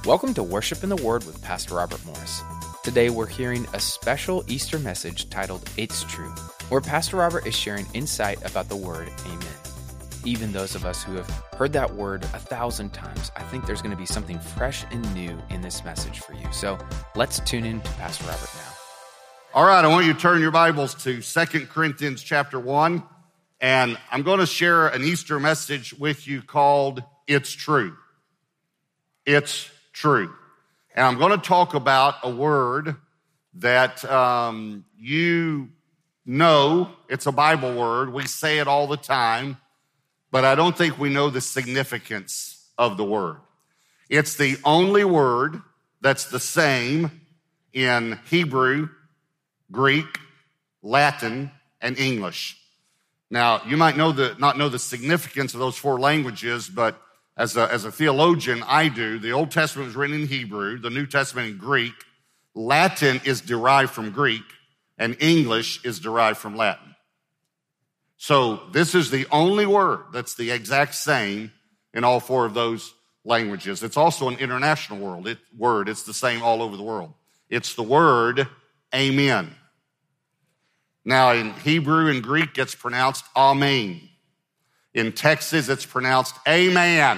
Welcome to Worship in the Word with Pastor Robert Morris. Today we're hearing a special Easter message titled It's True, where Pastor Robert is sharing insight about the word Amen. Even those of us who have heard that word 1,000 times, I think there's going to be something fresh and new in this message for you. So let's tune in to Pastor Robert now. All right, I want you to turn your Bibles to 2 Corinthians chapter 1, and I'm going to share an Easter message with you called It's True. It's true. And I'm going to talk about a word that you know. It's a Bible word. We say it all the time, but I don't think we know the significance of the word. It's the only word that's the same in Hebrew, Greek, Latin, and English. Now, you might not know the significance of those four languages, but as a theologian, I do. The Old Testament was written in Hebrew, the New Testament in Greek. Latin is derived from Greek, and English is derived from Latin. So this is the only word that's the exact same in all four of those languages. It's also an international word. It's the same all over the world. It's the word Amen. Now, in Hebrew and Greek, it's pronounced Amen. In Texas, it's pronounced Amen.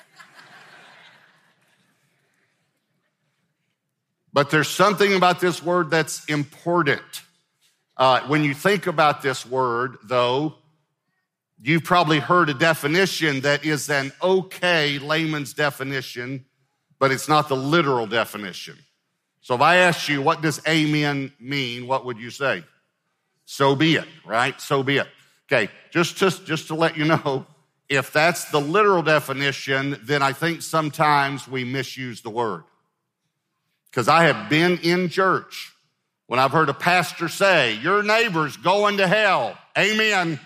But there's something about this word that's important. When you think about this word, though, you've probably heard a definition that is an okay layman's definition, but it's not the literal definition. So if I asked you, what does amen mean, what would you say? So be it, right? So be it. Okay, just to let you know, if that's the literal definition, then I think sometimes we misuse the word. Because I have been in church when I've heard a pastor say, your neighbor's going to hell. Amen.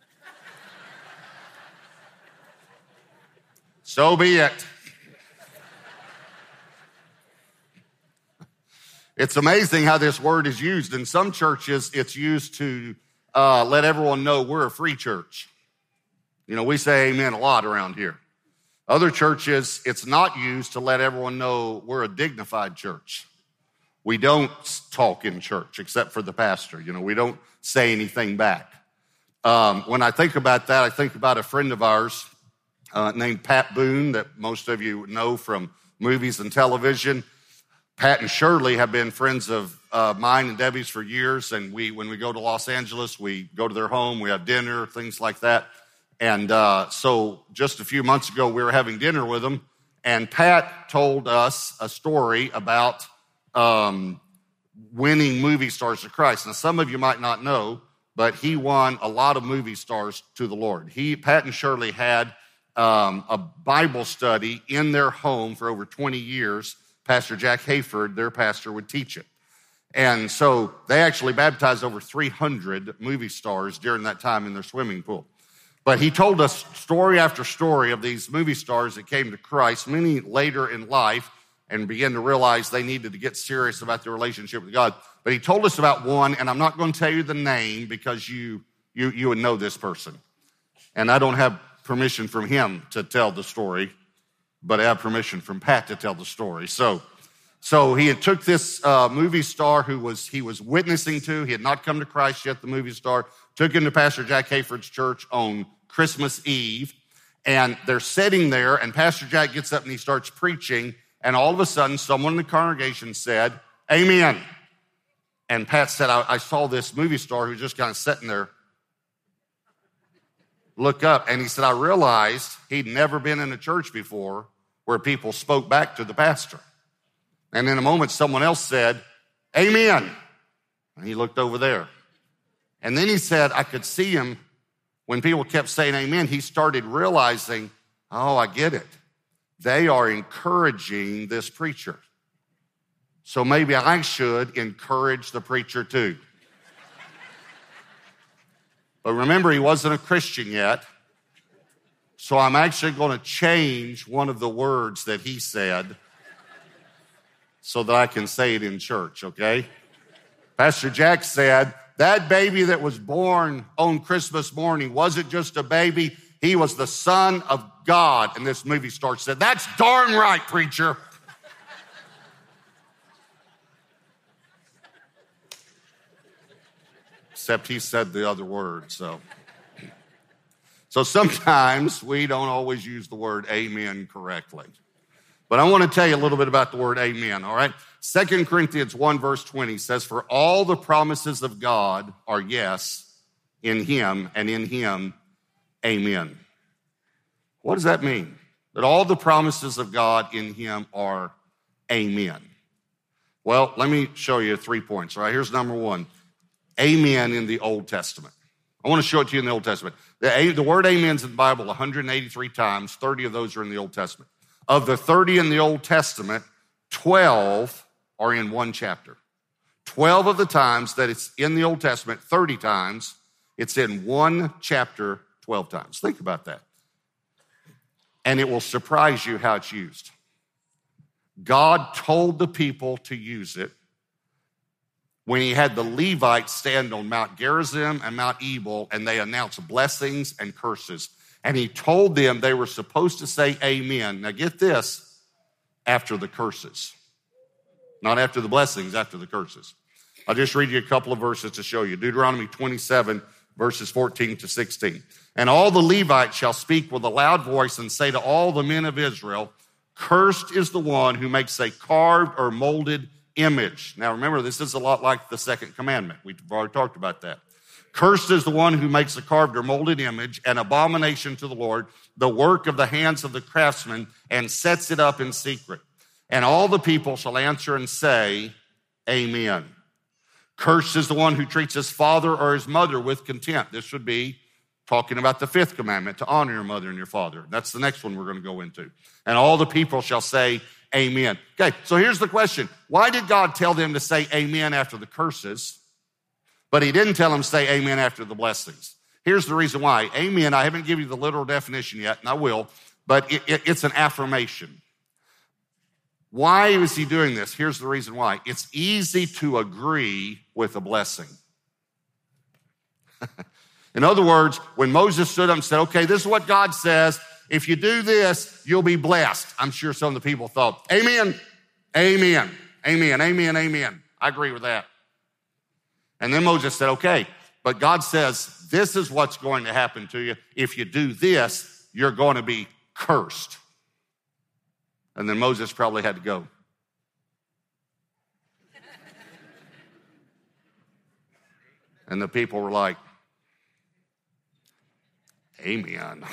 So be it. It's amazing how this word is used. In some churches, it's used to let everyone know we're a free church. You know, we say amen a lot around here. Other churches, it's not used to let everyone know we're a dignified church. We don't talk in church except for the pastor. You know, we don't say anything back. When I think about that, I think about a friend of ours named Pat Boone that most of you know from movies and television. Pat and Shirley have been friends of mine and Debbie's for years, and when we go to Los Angeles, we go to their home, we have dinner, things like that. And so just a few months ago, we were having dinner with them, and Pat told us a story about winning movie stars to Christ. Now, some of you might not know, but he won a lot of movie stars to the Lord. Pat and Shirley had a Bible study in their home for over 20 years. Pastor Jack Hayford, their pastor, would teach it. And so they actually baptized over 300 movie stars during that time in their swimming pool. But he told us story after story of these movie stars that came to Christ, many later in life, and began to realize they needed to get serious about their relationship with God. But he told us about one, and I'm not going to tell you the name because you would know this person. And I don't have permission from him to tell the story, but I have permission from Pat to tell the story. So he had took this movie star he was witnessing to. He had not come to Christ yet, the movie star, took him to Pastor Jack Hayford's church on Christmas Eve, and they're sitting there, and Pastor Jack gets up and he starts preaching, and all of a sudden, someone in the congregation said, Amen. And Pat said, I saw this movie star who was just kind of sitting there, look up, and he said, I realized he'd never been in a church before where people spoke back to the pastor. And in a moment, someone else said, Amen. And he looked over there. And then he said, I could see him when people kept saying amen. He started realizing, oh, I get it. They are encouraging this preacher. So maybe I should encourage the preacher too. But remember, he wasn't a Christian yet. So I'm actually going to change one of the words that he said so that I can say it in church, okay? Pastor Jack said, that baby that was born on Christmas morning wasn't just a baby. He was the Son of God. And this movie star said, that's darn right, preacher. except he said the other word, so. So sometimes we don't always use the word amen correctly. But I want to tell you a little bit about the word amen, all right? 2 Corinthians 1 verse 20 says, for all the promises of God are yes in him, and in him, amen. What does that mean? That all the promises of God in him are amen. Well, let me show you 3 points, all right? Here's number 1, amen in the Old Testament. I want to show it to you in the Old Testament. The word amen's in the Bible 183 times, 30 of those are in the Old Testament. Of the 30 in the Old Testament, 12 are in one chapter. 12 of the times that it's in the Old Testament, 30 times, it's in one chapter 12 times. Think about that. And it will surprise you how it's used. God told the people to use it when he had the Levites stand on Mount Gerizim and Mount Ebal, and they announced blessings and curses. And he told them they were supposed to say amen. Now get this, after the curses. Not after the blessings, after the curses. I'll just read you a couple of verses to show you. Deuteronomy 27, verses 14 to 16. And all the Levites shall speak with a loud voice and say to all the men of Israel, cursed is the one who makes a carved or molded image. Now remember, this is a lot like the second commandment. We've already talked about that. Cursed is the one who makes a carved or molded image, an abomination to the Lord, the work of the hands of the craftsman, and sets it up in secret. And all the people shall answer and say, amen. Cursed is the one who treats his father or his mother with contempt. This would be talking about the 5th commandment, to honor your mother and your father. That's the next one we're going to go into. And all the people shall say, amen. Okay, so here's the question. Why did God tell them to say amen after the curses, but he didn't tell them to say amen after the blessings? Here's the reason why. Amen, I haven't given you the literal definition yet, and I will, but it's an affirmation. Why is he doing this? Here's the reason why. It's easy to agree with a blessing. In other words, when Moses stood up and said, okay, this is what God says. If you do this, you'll be blessed. I'm sure some of the people thought, amen, amen, amen, amen, amen. I agree with that. And then Moses said, okay, but God says, this is what's going to happen to you. If you do this, you're going to be cursed. And then Moses probably had to go. And the people were like, amen.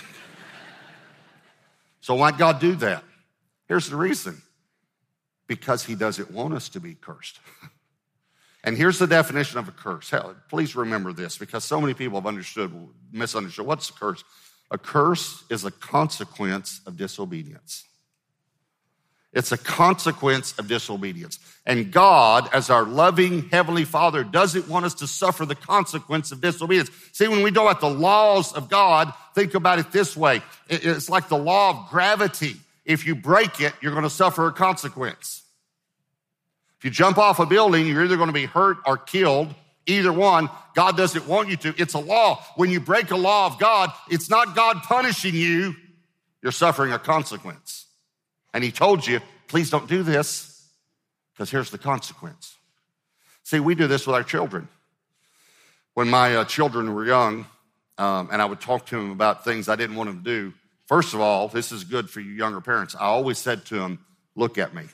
So why'd God do that? Here's the reason. Because he doesn't want us to be cursed. And here's the definition of a curse. Hell, please remember this, because so many people have misunderstood. What's a curse? A curse is a consequence of disobedience. It's a consequence of disobedience. And God, as our loving Heavenly Father, doesn't want us to suffer the consequence of disobedience. See, when we talk about the laws of God, think about it this way. It's like the law of gravity. If you break it, you're going to suffer a consequence. If you jump off a building, you're either going to be hurt or killed. Either one. God doesn't want you to. It's a law. When you break a law of God, it's not God punishing you. You're suffering a consequence. And he told you, please don't do this, because here's the consequence. See, we do this with our children. When my children were young, and I would talk to them about things I didn't want them to do, first of all, this is good for you younger parents. I always said to them, look at me.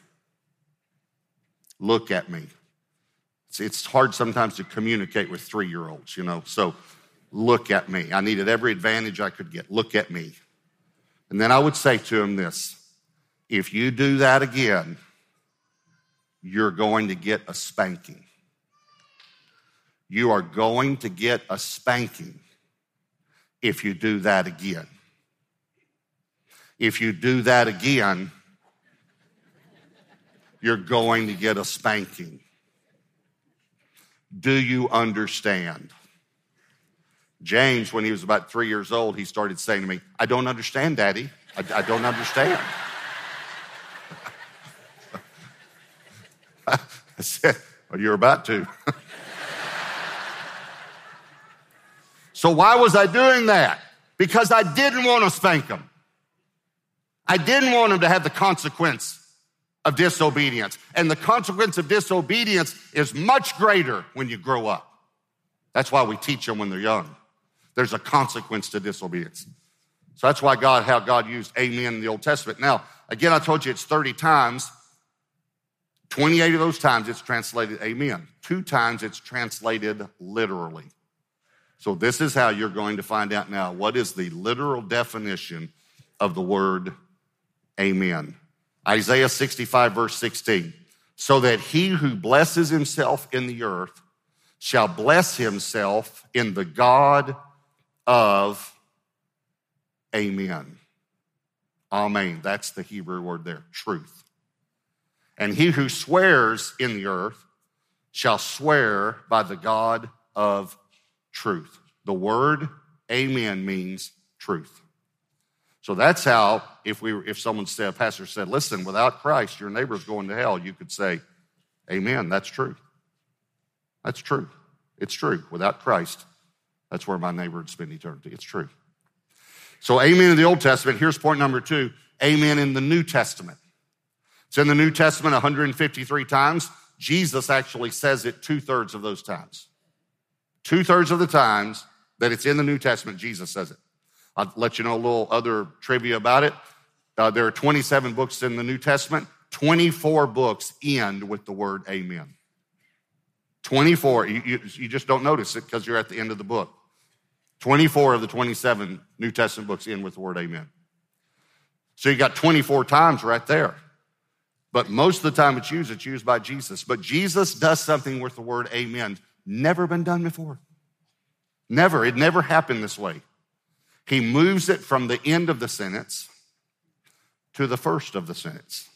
Look at me. See, it's hard sometimes to communicate with 3-year-olds, so look at me. I needed every advantage I could get. Look at me. And then I would say to them this, if you do that again, you're going to get a spanking. You are going to get a spanking if you do that again. If you do that again, you're going to get a spanking. Do you understand? James, when he was about 3 years old, he started saying to me, I don't understand, Daddy. I don't understand. I said, well, you're about to. So why was I doing that? Because I didn't want to spank him. I didn't want him to have the consequence of disobedience. And the consequence of disobedience is much greater when you grow up. That's why we teach them when they're young. There's a consequence to disobedience. So that's why how God used amen in the Old Testament. Now, again, I told you it's 30 times. 28 of those times it's translated amen. 2 times it's translated literally. So this is how you're going to find out now what is the literal definition of the word amen. Isaiah 65 verse 16. So that he who blesses himself in the earth shall bless himself in the God of amen. Amen. That's the Hebrew word there, truth. And he who swears in the earth shall swear by the God of truth. The word amen means truth. So that's how, if someone said, a pastor said, listen, without Christ, your neighbor's going to hell, you could say, amen, that's true. That's true. It's true. Without Christ, that's where my neighbor would spend eternity. It's true. So amen in the Old Testament. Here's point number 2. Amen in the New Testament. It's in the New Testament 153 times. Jesus actually says it 2/3 of those times. 2/3 of the times that it's in the New Testament, Jesus says it. I'll let you know a little other trivia about it. There are 27 books in the New Testament. 24 books end with the word amen. 24. You just don't notice it because you're at the end of the book. 24 of the 27 New Testament books end with the word amen. So you got 24 times right there. But most of the time it's used by Jesus. But Jesus does something with the word amen. Never been done before. Never. It never happened this way. He moves it from the end of the sentence to the first of the sentence.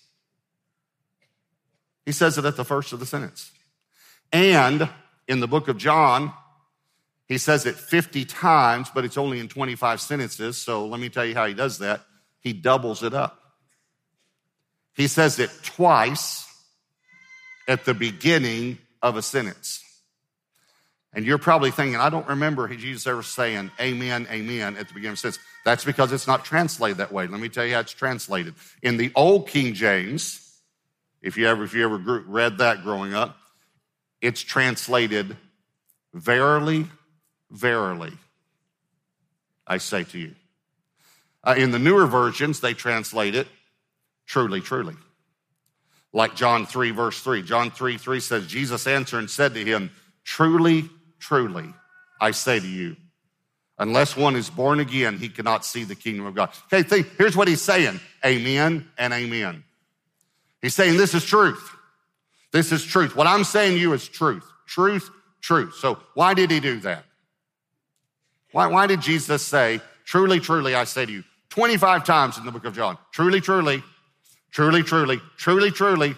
He says it at the first of the sentence. And in the book of John, he says it 50 times, but it's only in 25 sentences. So let me tell you how he does that. He doubles it up. He says it twice at the beginning of a sentence. And you're probably thinking, I don't remember Jesus ever saying amen, amen at the beginning of a sentence. That's because it's not translated that way. Let me tell you how it's translated. In the old King James, if you ever read that growing up, it's translated, verily, verily, I say to you. In the newer versions, they translate it, truly, truly. Like John 3, verse 3. John 3 says, Jesus answered and said to him, truly, truly, I say to you, unless one is born again, he cannot see the kingdom of God. Okay, here's what he's saying. Amen and amen. He's saying this is truth. This is truth. What I'm saying to you is truth. Truth, truth. So why did he do that? Why did Jesus say, truly, truly, I say to you, 25 times in the book of John? Truly, truly, truly, truly, truly, truly.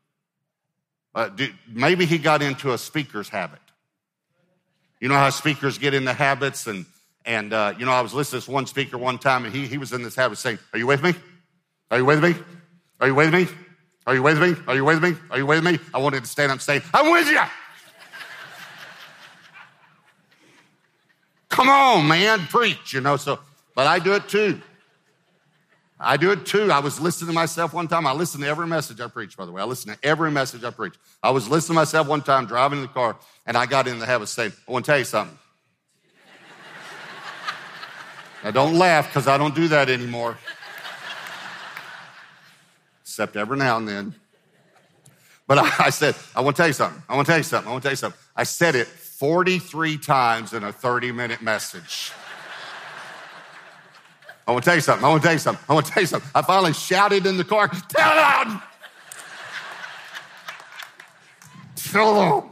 Maybe he got into a speaker's habit. You know how speakers get into habits and I was listening to this one speaker one time and he was in this habit saying, are you with me? Are you with me? Are you with me? Are you with me? Are you with me? Are you with me? I wanted to stand up and say, I'm with you. Come on, man, preach, but I do it too. I was listening to myself one time. I listen to every message I preach, by the way. I listen to every message I preach. I was listening to myself one time driving in the car, and I got in the habit of saying, I want to tell you something. Now, don't laugh, because I don't do that anymore. Except every now and then. But I said, I want to tell you something. I want to tell you something. I want to tell you something. I said it 43 times in a 30-minute message. I want to tell you something. I want to tell you something. I want to tell you something. I finally shouted in the car, tell them! Tell them!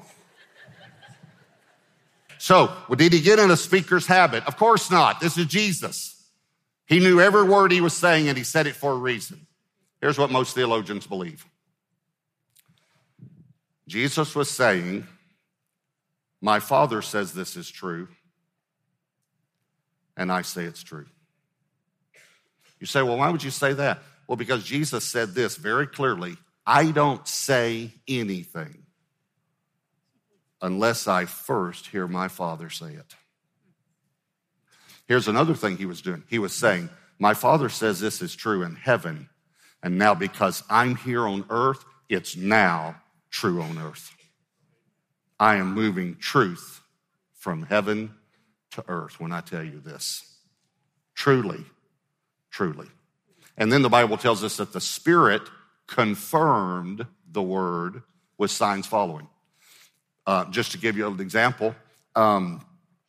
So, did he get in a speaker's habit? Of course not. This is Jesus. He knew every word he was saying, and he said it for a reason. Here's what most theologians believe. Jesus was saying, my Father says this is true, and I say it's true. You say, well, why would you say that? Well, because Jesus said this very clearly, I don't say anything unless I first hear my Father say it. Here's another thing he was doing. He was saying, my Father says this is true in heaven, and now because I'm here on earth, it's now true on earth. I am moving truth from heaven to earth when I tell you this. Truly, truly. And then the Bible tells us that the Spirit confirmed the word with signs following. Just to give you an example, I'm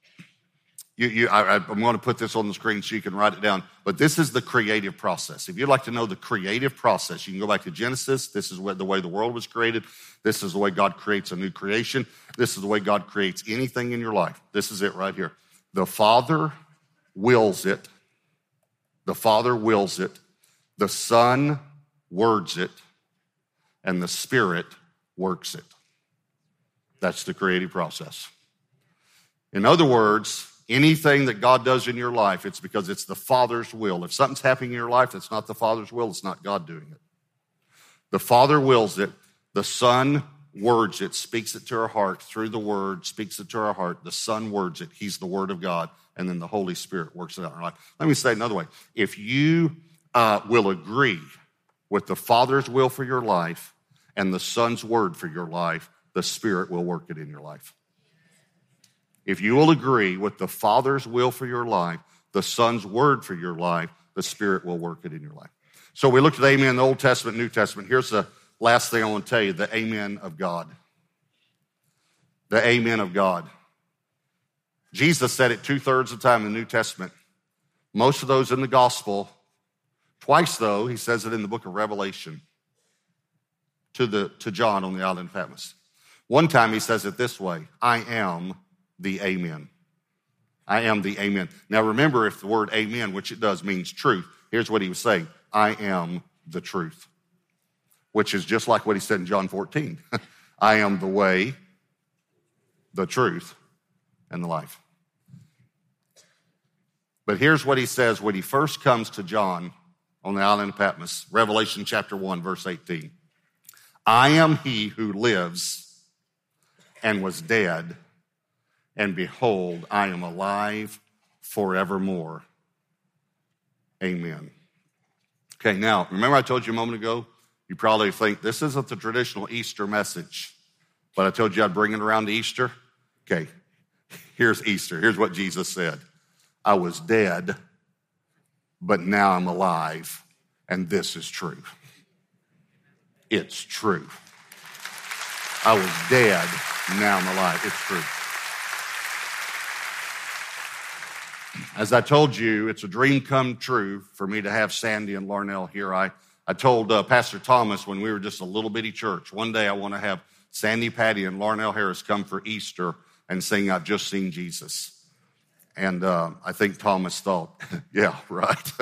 going to put this on the screen so you can write it down. But this is the creative process. If you'd like to know the creative process, you can go back to Genesis. This is the way the world was created. This is the way God creates a new creation. This is the way God creates anything in your life. This is it right here. The Father wills it. The Father wills it. The Son words it. And the Spirit works it. That's the creative process. In other words, anything that God does in your life, it's because it's the Father's will. If something's happening in your life that's not the Father's will, it's not God doing it. The Father wills it. The Son words it, speaks it to our heart through the Word, speaks it to our heart. The Son words it. He's the Word of God. And then the Holy Spirit works it out in our life. Let me say it another way. If you will agree with the Father's will for your life and the Son's word for your life, the Spirit will work it in your life. If you will agree with the Father's will for your life, the Son's word for your life, the Spirit will work it in your life. So we looked at amen in the Old Testament, New Testament. Here's the last thing I want to tell you, the amen of God. The amen of God. Jesus said it 2/3 of the time in the New Testament. Most of those in the gospel. Twice, though, he says it in the book of Revelation to John on the island of Patmos. One time he says it this way, I am the amen. I am the amen. Now remember, if the word amen, which it does, means truth, here's what he was saying. I am the truth, which is just like what he said in John 14. I am the way, the truth, and the life. But here's what he says when he first comes to John on the island of Patmos, Revelation chapter 1, verse 18. I am he who lives and was dead, and behold, I am alive forevermore. Amen. Okay, now, remember I told you a moment ago, you probably think this isn't the traditional Easter message, but I told you I'd bring it around to Easter. Okay, here's Easter. Here's what Jesus said. I was dead, but now I'm alive, and this is true. It's true. I was dead, now I'm alive. It's true. As I told you, it's a dream come true for me to have Sandy and Larnell here. I told Pastor Thomas when we were just a little bitty church, one day I want to have Sandy Patty and Larnell Harris come for Easter and sing I've Just Seen Jesus. And I think Thomas thought, yeah, right.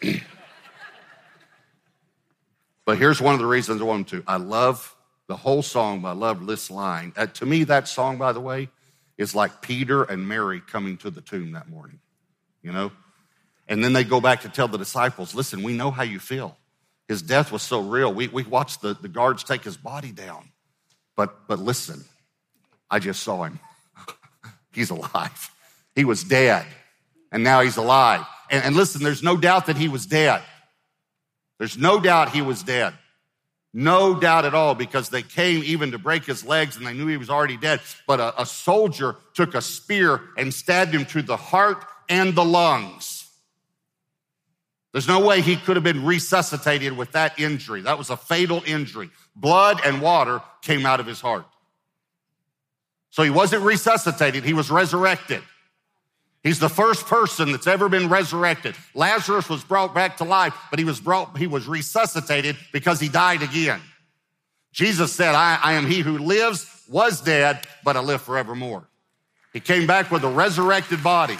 But here's one of the reasons I want him to. I love the whole song, but I love this line. To me, that song, by the way, is like Peter and Mary coming to the tomb that morning, you know? And then they go back to tell the disciples, listen, we know how you feel. His death was so real. We watched the guards take his body down. But listen, I just saw him. He's alive. He was dead, and now he's alive. And listen, there's no doubt that he was dead. There's no doubt he was dead. No doubt at all, because they came even to break his legs, and they knew he was already dead. But a soldier took a spear and stabbed him through the heart and the lungs. There's no way he could have been resuscitated with that injury. That was a fatal injury. Blood and water came out of his heart. So he wasn't resuscitated, he was resurrected. He's the first person that's ever been resurrected. Lazarus was brought back to life, but he was resuscitated because he died again. Jesus said, I am he who lives, was dead, but I live forevermore. He came back with a resurrected body.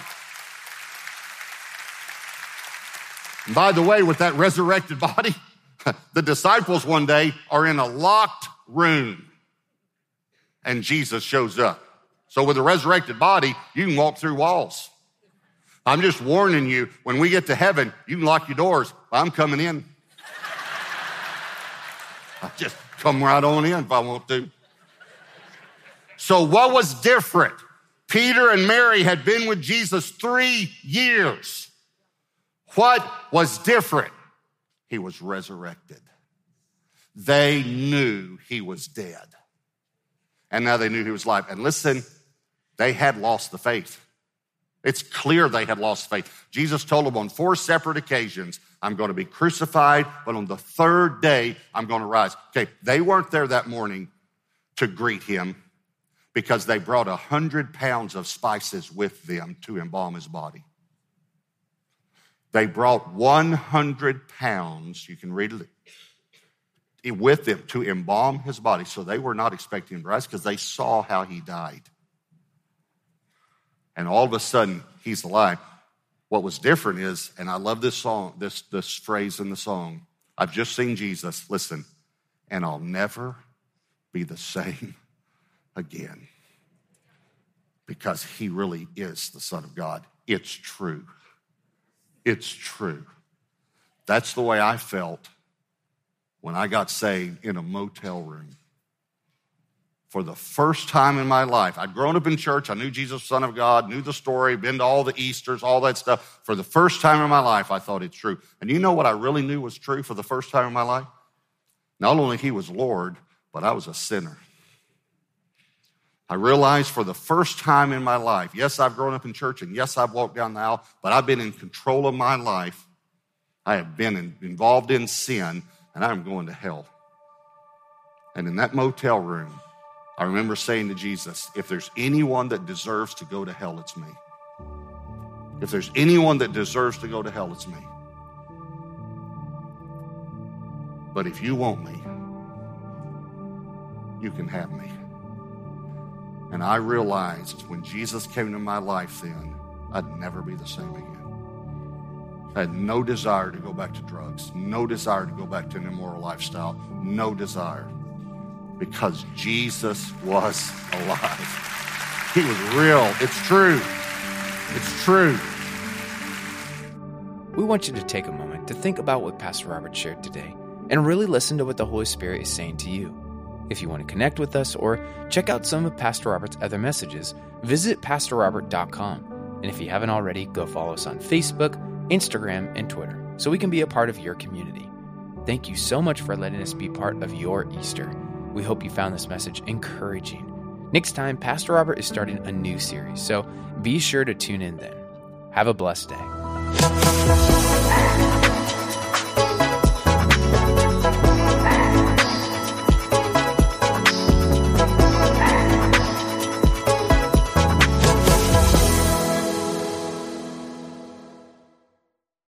And by the way, with that resurrected body, the disciples one day are in a locked room, and Jesus shows up. So with a resurrected body, you can walk through walls. I'm just warning you, when we get to heaven, you can lock your doors. I'm coming in. I'll just come right on in if I want to. So what was different? Peter and Mary had been with Jesus 3 years. What was different? He was resurrected. They knew he was dead. And now they knew he was alive. And listen, They had lost the faith. It's clear they had lost faith. Jesus told them on 4 separate occasions, I'm going to be crucified, but on the 3rd day, I'm going to rise. Okay, they weren't there that morning to greet him because they brought 100 pounds of spices with them to embalm his body. They brought 100 pounds, you can read it, with them to embalm his body. So they were not expecting him to rise because they saw how he died. And all of a sudden, he's alive. What was different is, and I love this song, this phrase in the song, I've just seen Jesus, listen, and I'll never be the same again. Because he really is the Son of God. It's true. It's true. That's the way I felt when I got saved in a motel room. For the first time in my life, I'd grown up in church, I knew Jesus, Son of God, knew the story, been to all the Easters, all that stuff. For the first time in my life, I thought it's true. And you know what I really knew was true for the first time in my life? Not only he was Lord, but I was a sinner. I realized for the first time in my life, yes, I've grown up in church, and yes, I've walked down the aisle, but I've been in control of my life. I have been involved in sin, and I'm going to hell. And in that motel room, I remember saying to Jesus, if there's anyone that deserves to go to hell, it's me. If there's anyone that deserves to go to hell, it's me. But if you want me, you can have me. And I realized when Jesus came into my life then, I'd never be the same again. I had no desire to go back to drugs, no desire to go back to an immoral lifestyle, no desire. Because Jesus was alive. He was real. It's true. It's true. We want you to take a moment to think about what Pastor Robert shared today and really listen to what the Holy Spirit is saying to you. If you want to connect with us or check out some of Pastor Robert's other messages, visit PastorRobert.com. And if you haven't already, go follow us on Facebook, Instagram, and Twitter so we can be a part of your community. Thank you so much for letting us be part of your Easter. We hope you found this message encouraging. Next time, Pastor Robert is starting a new series, so be sure to tune in then. Have a blessed day.